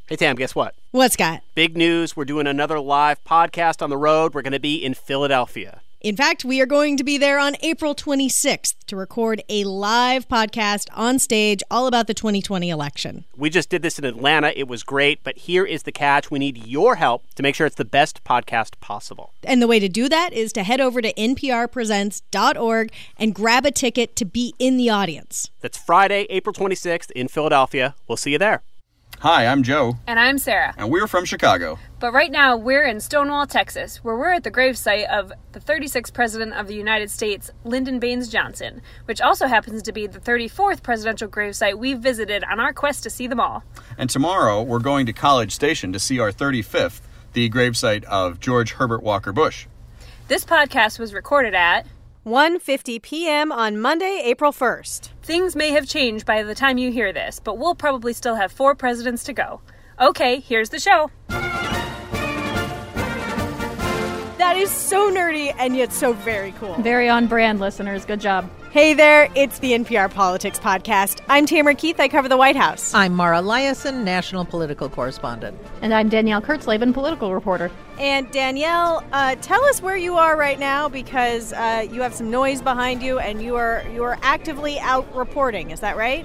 Hey, Tam, guess what? What, Scott? Big news. We're doing another live podcast on the road. We're going to be in Philadelphia. In fact, we are going to be there on April 26th to record a live podcast on stage all about the 2020 election. We just did this in Atlanta. It was great, but here is the catch. We need your help to make sure it's the best podcast possible. And the way to do that is to head over to nprpresents.org and grab a ticket to be in the audience. That's Friday, April 26th in Philadelphia. We'll see you there. Hi, I'm Joe. And I'm Sarah. And we're from Chicago. But right now, we're in Stonewall, Texas, where we're at the gravesite of the 36th President of the United States, Lyndon Baines Johnson, which also happens to be the 34th presidential gravesite we've visited on our quest to see them all. And tomorrow, we're going to College Station to see our 35th, the gravesite of George Herbert Walker Bush. This podcast was recorded at 1:50 p.m. on Monday, April 1st. Things may have changed by the time you hear this, but we'll probably still have 4 presidents to go. Okay, here's the show. That is so nerdy and yet so very cool. Very on brand, listeners. Good job. Hey there, it's the NPR Politics Podcast. I'm Tamara Keith. I cover the White House. I'm Mara Liasson, national political correspondent. And I'm Danielle Kurtzleben, political reporter. And Danielle, tell us where you are right now because you have some noise behind you and you are actively out reporting. Is that right?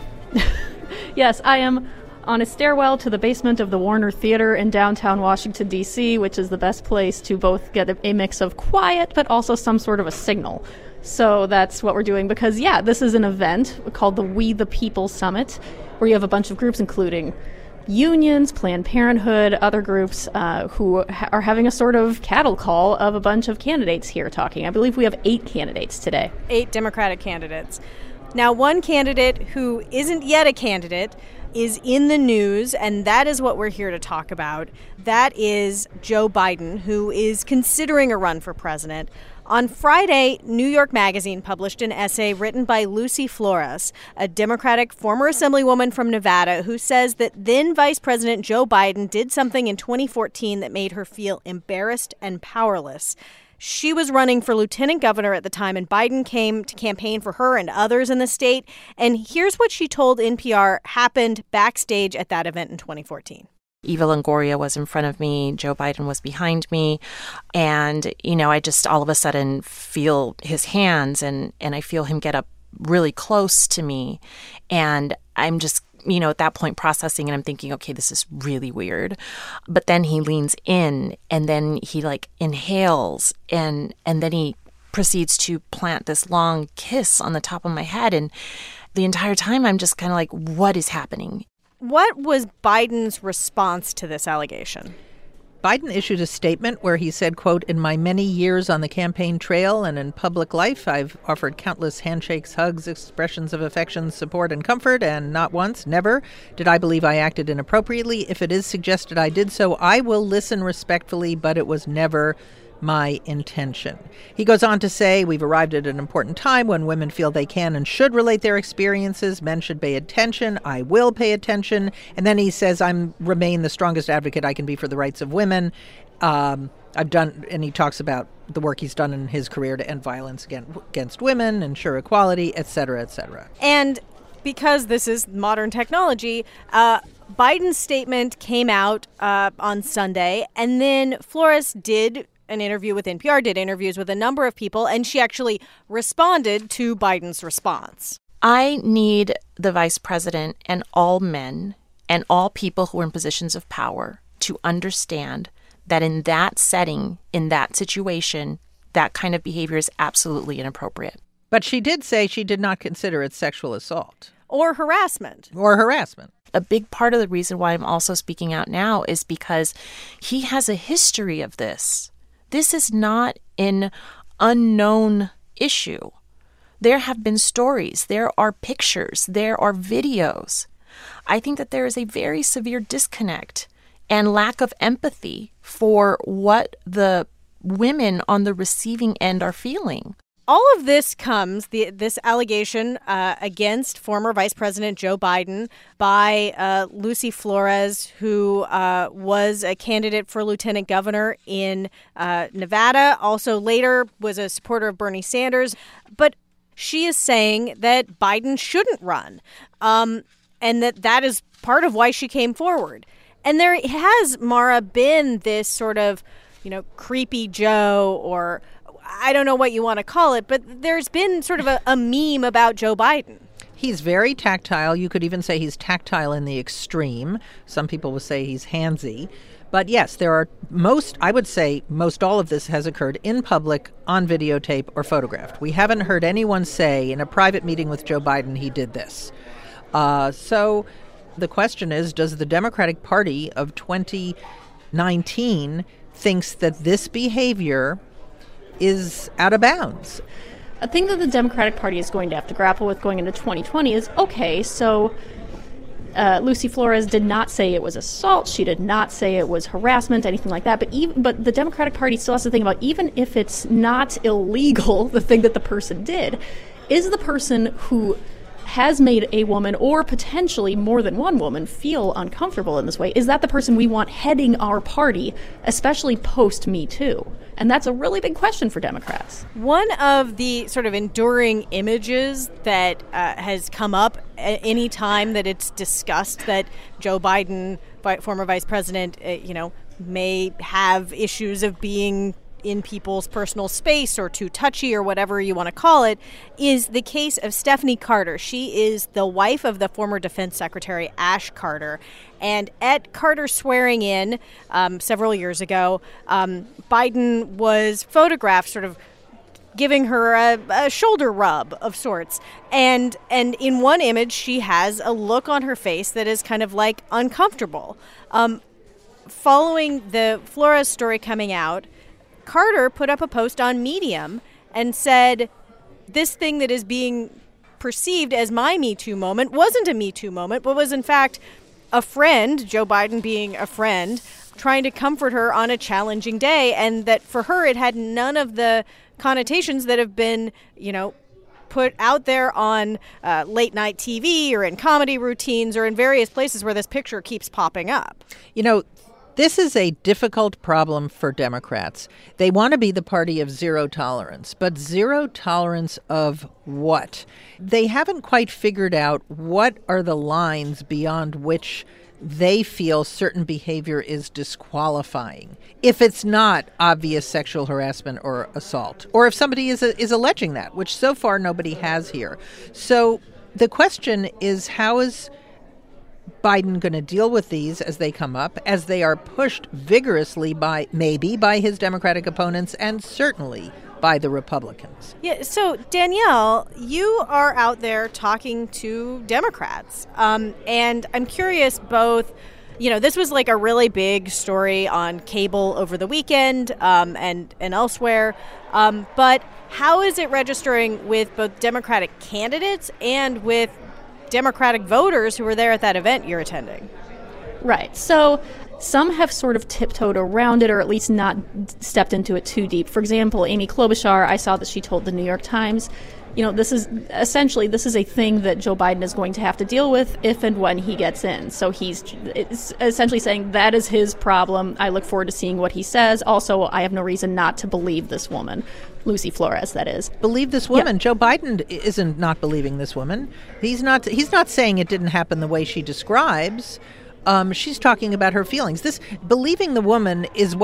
Yes, I am on a stairwell to the basement of the Warner Theater in downtown Washington, D.C., which is the best place to both get a mix of quiet but also some sort of a signal. So that's what we're doing because, yeah, this is an event called the We the People Summit, where you have a bunch of groups, including unions, Planned Parenthood, other groups who are having a sort of cattle call of a bunch of candidates here talking. I believe we have 8 candidates today. 8 Democratic candidates. Now, one candidate who isn't yet a candidate is in the news, and that is what we're here to talk about. That is Joe Biden, who is considering a run for president. On Friday, New York Magazine published an essay written by Lucy Flores, a Democratic former Assemblywoman from Nevada, who says that then Vice President Joe Biden did something in 2014 that made her feel embarrassed and powerless. She was running for lieutenant governor at the time, and Biden came to campaign for her and others in the state. And here's what she told NPR happened backstage at that event in 2014. Eva Longoria was in front of me. Joe Biden was behind me. And, I just all of a sudden feel his hands and I feel him get up really close to me. And I'm just at that point processing and I'm thinking, okay, this is really weird. But then he leans in and then he inhales and then he proceeds to plant this long kiss on the top of my head. And the entire time I'm just kind of like, what is happening? What was Biden's response to this allegation? Biden issued a statement where he said, quote, "In my many years on the campaign trail and in public life, I've offered countless handshakes, hugs, expressions of affection, support, and comfort, and not once, never, did I believe I acted inappropriately. If it is suggested I did so, I will listen respectfully, but it was never my intention." He goes on to say, "We've arrived at an important time when women feel they can and should relate their experiences. Men should pay attention. I will pay attention." And then he says, remain the strongest advocate I can be for the rights of women. I've done, and he talks about the work he's done in his career to end violence against women, ensure equality, et cetera, et cetera. And because this is modern technology, Biden's statement came out on Sunday, and then Flores did an interview with NPR, did interviews with a number of people, and she actually responded to Biden's response. I need the vice president and all men and all people who are in positions of power to understand that in that setting, in that situation, that kind of behavior is absolutely inappropriate. But she did say she did not consider it sexual assault. Or harassment. A big part of the reason why I'm also speaking out now is because he has a history of this. This is not an unknown issue. There have been stories, there are pictures, there are videos. I think that there is a very severe disconnect and lack of empathy for what the women on the receiving end are feeling. All of this comes, this allegation against former Vice President Joe Biden by Lucy Flores, who was a candidate for lieutenant governor in Nevada, also later was a supporter of Bernie Sanders. But she is saying that Biden shouldn't run, and that is part of why she came forward. And there has, Mara, been this sort of, creepy Joe, or I don't know what you want to call it, but there's been sort of a meme about Joe Biden. He's very tactile. You could even say he's tactile in the extreme. Some people would say he's handsy. But yes, I would say most all of this has occurred in public, on videotape, or photographed. We haven't heard anyone say in a private meeting with Joe Biden he did this. So the question is, does the Democratic Party of 2019 thinks that this behavior is out of bounds? A thing that the Democratic Party is going to have to grapple with going into 2020 is, okay, so Lucy Flores did not say it was assault. She did not say it was harassment, anything like that. But the Democratic Party still has to think about, even if it's not illegal, the thing that the person did, is the person who has made a woman, or potentially more than one woman, feel uncomfortable in this way, is that the person we want heading our party, especially post-Me Too? And that's a really big question for Democrats. One of the sort of enduring images that has come up any time that it's discussed that Joe Biden, former vice president, may have issues of being in people's personal space or too touchy or whatever you want to call it, is the case of Stephanie Carter. She is the wife of the former Defense Secretary Ash Carter. And at Carter's swearing in several years ago, Biden was photographed sort of giving her a shoulder rub of sorts. And in one image, she has a look on her face that is kind of like uncomfortable. Following the Flores story coming out, Carter put up a post on Medium and said, this thing that is being perceived as my Me Too moment wasn't a Me Too moment, but was in fact a friend, Joe Biden being a friend, trying to comfort her on a challenging day, and that for her it had none of the connotations that have been, put out there on late night TV or in comedy routines or in various places where this picture keeps popping up. This is a difficult problem for Democrats. They want to be the party of zero tolerance, but zero tolerance of what? They haven't quite figured out what are the lines beyond which they feel certain behavior is disqualifying. If it's not obvious sexual harassment or assault, or if somebody is alleging that, which so far nobody has here. So the question is, how is Biden going to deal with these as they come up, as they are pushed vigorously by his Democratic opponents and certainly by the Republicans? Yeah. So, Danielle, you are out there talking to Democrats. And I'm curious both, this was like a really big story on cable over the weekend and elsewhere. But how is it registering with both Democratic candidates and with Democratic voters who were there at that event you're attending? Right. So some have sort of tiptoed around it, or at least not stepped into it too deep. For example, Amy Klobuchar, I saw that she told the New York Times, this is a thing that Joe Biden is going to have to deal with if and when he gets in. So he's essentially saying that is his problem. I look forward to seeing what he says. Also, I have no reason not to believe this woman. Lucy Flores, that is. Believe this woman. Yeah. Joe Biden isn't not believing this woman. He's not saying it didn't happen the way she describes. She's talking about her feelings. This believing the woman is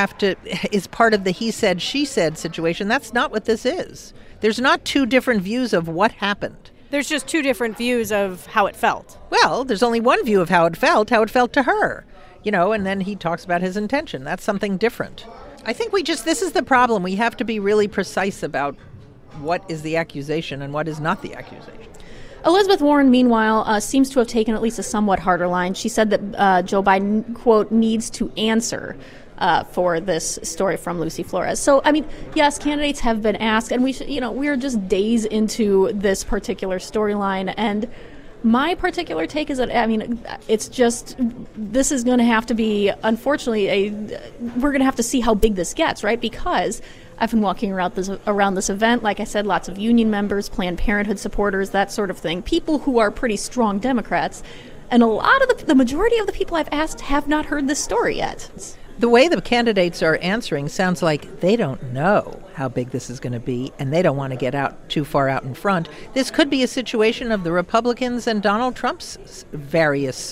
part of the he said, she said situation. That's not what this is. There's not two different views of what happened. There's just two different views of how it felt. Well, there's only one view of how it felt to her. And then he talks about his intention. That's something different. I think this is the problem. We have to be really precise about what is the accusation and what is not the accusation. Elizabeth Warren, meanwhile, seems to have taken at least a somewhat harder line. She said that Joe Biden, quote, needs to answer for this story from Lucy Flores. So, yes, candidates have been asked, and we're just days into this particular storyline, and my particular take is that, it's just, this is going to have to be, unfortunately, we're going to have to see how big this gets, right? Because I've been walking around this event, like I said, lots of union members, Planned Parenthood supporters, that sort of thing, people who are pretty strong Democrats, and a lot of the majority of the people I've asked have not heard this story yet. The way the candidates are answering sounds like they don't know how big this is going to be, and they don't want to get too far out in front. This could be a situation of the Republicans and Donald Trump's various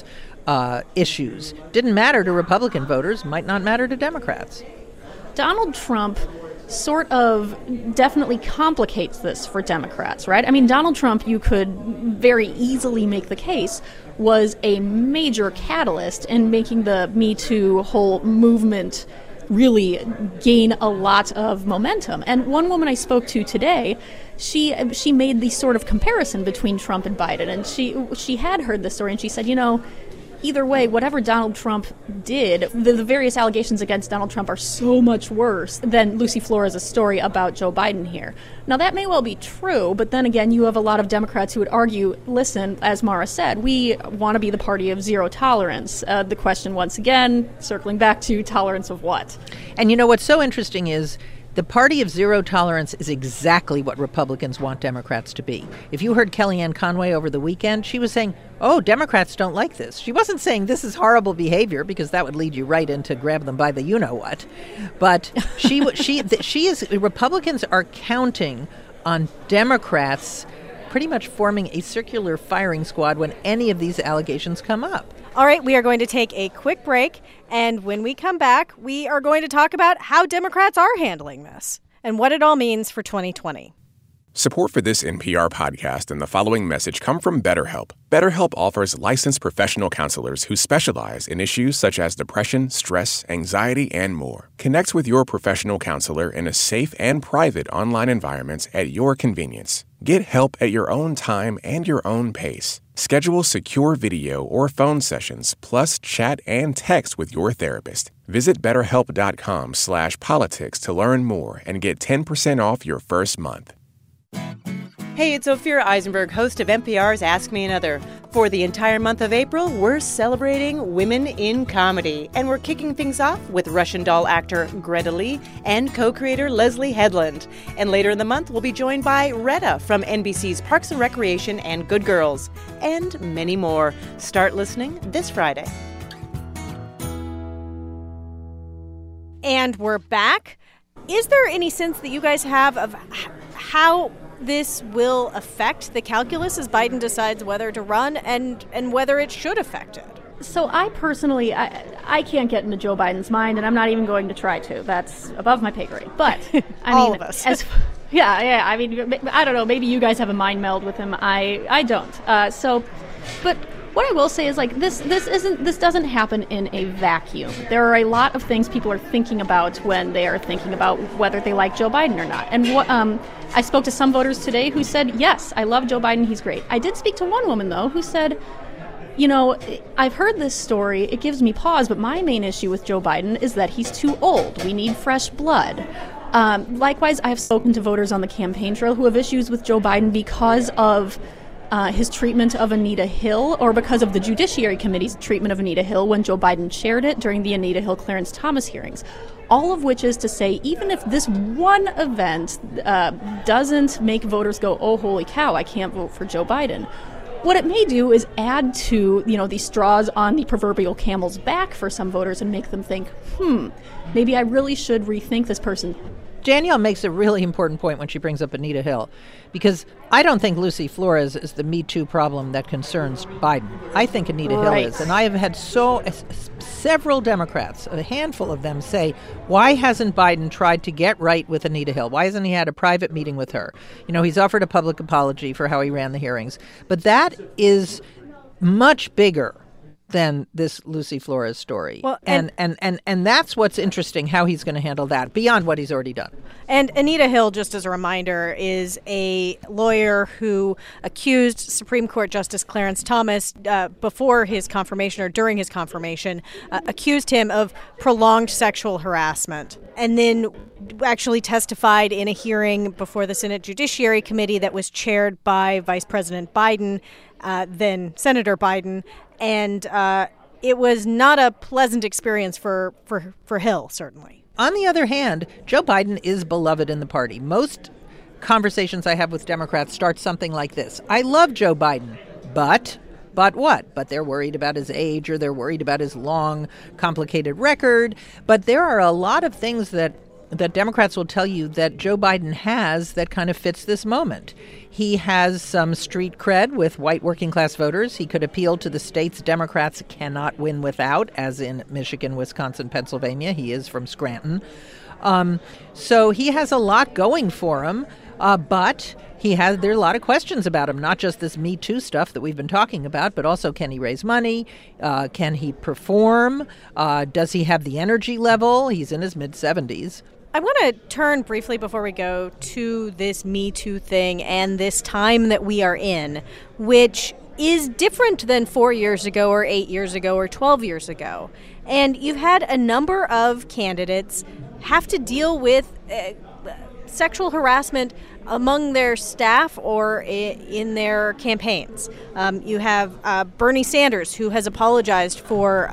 issues. Didn't matter to Republican voters, might not matter to Democrats. Donald Trump sort of definitely complicates this for Democrats, right? I mean, Donald Trump, you could very easily make the case, was a major catalyst in making the Me Too whole movement really gain a lot of momentum. And one woman I spoke to today, she made the sort of comparison between Trump and Biden, and she had heard this story, and she said, either way, whatever Donald Trump did, the various allegations against Donald Trump are so much worse than Lucy Flores' story about Joe Biden here. Now, that may well be true, but then again, you have a lot of Democrats who would argue, listen, as Mara said, we want to be the party of zero tolerance. The question, once again, circling back to tolerance of what? And what's so interesting is the party of zero tolerance is exactly what Republicans want Democrats to be. If you heard Kellyanne Conway over the weekend, she was saying, Democrats don't like this. She wasn't saying this is horrible behavior, because that would lead you right into grab them by the you-know-what. But Republicans are counting on Democrats pretty much forming a circular firing squad when any of these allegations come up. All right, we are going to take a quick break, and when we come back, we are going to talk about how Democrats are handling this and what it all means for 2020. Support for this NPR podcast and the following message come from BetterHelp. BetterHelp offers licensed professional counselors who specialize in issues such as depression, stress, anxiety, and more. Connect with your professional counselor in a safe and private online environment at your convenience. Get help at your own time and your own pace. Schedule secure video or phone sessions, plus chat and text with your therapist. Visit BetterHelp.com/politics to learn more and get 10% off your first month. Hey, it's Ophira Eisenberg, host of NPR's Ask Me Another. For the entire month of April, we're celebrating women in comedy. And we're kicking things off with Russian doll actor Greta Lee and co-creator Leslie Headland. And later in the month, we'll be joined by Retta from NBC's Parks and Recreation and Good Girls. And many more. Start listening this Friday. And we're back. Is there any sense that you guys have of how this will affect the calculus as Biden decides whether to run and whether it should affect it? So I personally, I can't get into Joe Biden's mind, and I'm not even going to try to. That's above my pay grade. But all of us. Yeah. I mean, I don't know. Maybe you guys have a mind meld with him. I don't. But what I will say is, this doesn't happen in a vacuum. There are a lot of things people are thinking about when they are thinking about whether they like Joe Biden or not. And I spoke to some voters today who said, yes, I love Joe Biden, he's great. I did speak to one woman, though, who said, I've heard this story, it gives me pause, but my main issue with Joe Biden is that he's too old. We need fresh blood. Likewise, I have spoken to voters on the campaign trail who have issues with Joe Biden because of his treatment of Anita Hill, or because of the Judiciary Committee's treatment of Anita Hill when Joe Biden chaired it during the Anita Hill Clarence Thomas hearings. All of which is to say, even if this one event doesn't make voters go, oh, holy cow, I can't vote for Joe Biden, what it may do is add to, the straws on the proverbial camel's back for some voters and make them think, maybe I really should rethink this person. Danielle makes a really important point when she brings up Anita Hill, because I don't think Lucy Flores is the Me Too problem that concerns Biden. I think Anita Hill is. And I have had several Democrats, a handful of them, say, why hasn't Biden tried to get right with Anita Hill? Why hasn't he had a private meeting with her? He's offered a public apology for how he ran the hearings. But that is much bigger than this Lucy Flores story. Well, and that's what's interesting, how he's going to handle that, beyond what he's already done. And Anita Hill, just as a reminder, is a lawyer who accused Supreme Court Justice Clarence Thomas before his confirmation or during his confirmation, accused him of prolonged sexual harassment, and then actually testified in a hearing before the Senate Judiciary Committee that was chaired by Vice President Biden, then Senator Biden. And it was not a pleasant experience for Hill, certainly. On the other hand, Joe Biden is beloved in the party. Most conversations I have with Democrats start something like this. I love Joe Biden, but what? But they're worried about his age, or they're worried about his long, complicated record. But there are a lot of things that Democrats will tell you that Joe Biden has that kind of fits this moment. He has some street cred with white working class voters. He could appeal to the states Democrats cannot win without, as in Michigan, Wisconsin, Pennsylvania. He is from Scranton. So he has a lot going for him, but there are a lot of questions about him, not just this Me Too stuff that we've been talking about, but also can he raise money? Can he perform? Does he have the energy level? He's in his mid-70s. I want to turn briefly before we go to this Me Too thing and this time that we are in, which is different than 4 years ago or 8 years ago or 12 years ago. And you've had a number of candidates have to deal with sexual harassment among their staff or in their campaigns. You have Bernie Sanders, who has apologized for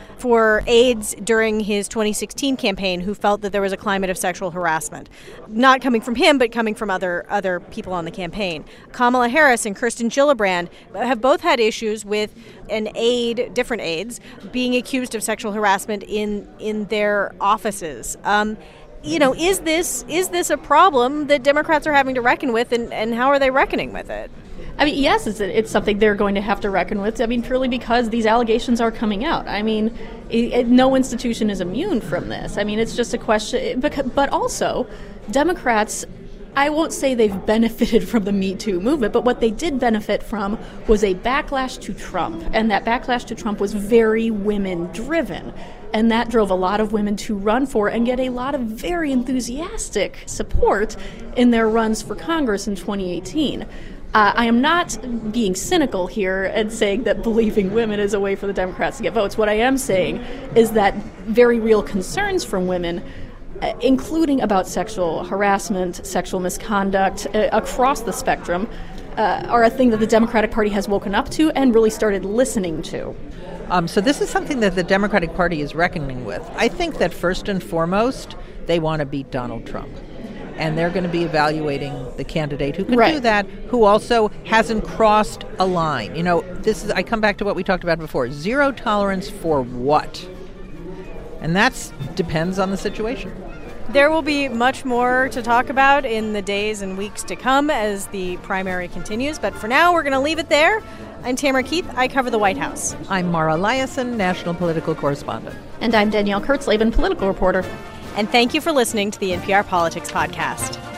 aides during his 2016 campaign, who felt that there was a climate of sexual harassment, not coming from him, but coming from other people on the campaign. Kamala Harris and Kirsten Gillibrand have both had issues with different aides, being accused of sexual harassment in their offices. Is this a problem that Democrats are having to reckon with, and how are they reckoning with it? I mean, yes, it's something they're going to have to reckon with. I mean, purely because these allegations are coming out. I mean, no institution is immune from this. I mean, it's just a question. But also, Democrats, I won't say they've benefited from the Me Too movement, but what they did benefit from was a backlash to Trump. And that backlash to Trump was very women-driven. And that drove a lot of women to run for and get a lot of very enthusiastic support in their runs for Congress in 2018. I am not being cynical here and saying that believing women is a way for the Democrats to get votes. What I am saying is that very real concerns from women, including about sexual harassment, sexual misconduct across the spectrum, are a thing that the Democratic Party has woken up to and really started listening to. So this is something that the Democratic Party is reckoning with. I think that first and foremost, they want to beat Donald Trump. And they're going to be evaluating the candidate who can do that, who also hasn't crossed a line. I come back to what we talked about before. Zero tolerance for what? And that depends on the situation. There will be much more to talk about in the days and weeks to come as the primary continues. But for now, we're going to leave it there. I'm Tamara Keith. I cover the White House. I'm Mara Liasson, national political correspondent. And I'm Danielle Kurtzleben, political reporter. And thank you for listening to the NPR Politics Podcast.